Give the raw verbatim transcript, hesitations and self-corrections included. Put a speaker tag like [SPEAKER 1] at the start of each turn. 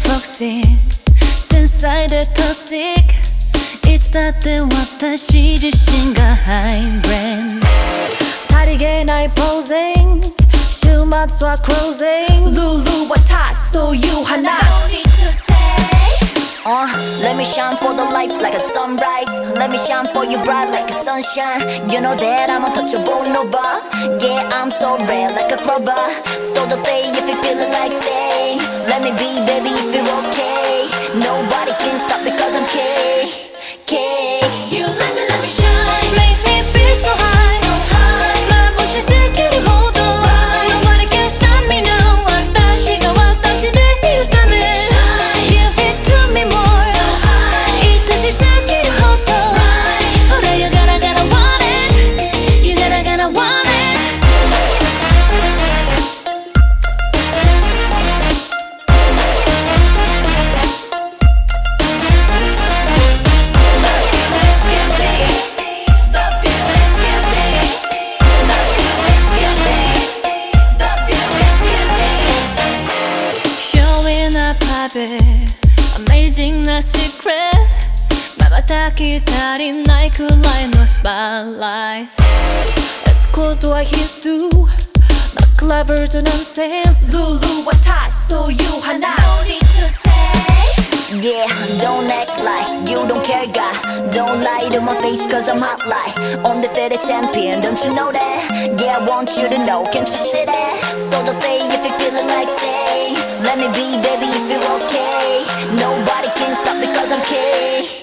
[SPEAKER 1] foxy繊細でトシックいつだって私自身がハイブレンドさりげないポージング週末はクロージング Lulu 私そういう話 No need to say
[SPEAKER 2] Uh, let me shine for the light like a sunrise. Let me shine for you bright like a sunshine. You know that I'm untouchable nova. Yeah, I'm so rare like a clover. So don't say if you feeling like say. Let me be, baby, if you're okay. Nobody can stop because I'm K. K.
[SPEAKER 1] You let me, let me shine. Make me feel so high. So high. 날 보시すぎるほど Nobody can stop me now. 私が私でいるため Give it to me more.愛しすぎるほど ほら You gotta gotta want it. You gotta gotta want it. Showing up private, amazing the secret. 瞬き足りないくらいのスポットライトエスコートは必須 Not clever to nonsense Lulu 私そういう話 No need to say
[SPEAKER 2] Yeah, don't act like you don't care, guy. Don't lie to my face cause I'm hot like undefeated champion, don't you know that? Yeah, I want you to know, can't you see that? So don't say if you're feeling like say. Let me be, baby, if you're okay. Nobody can stop because I'm K.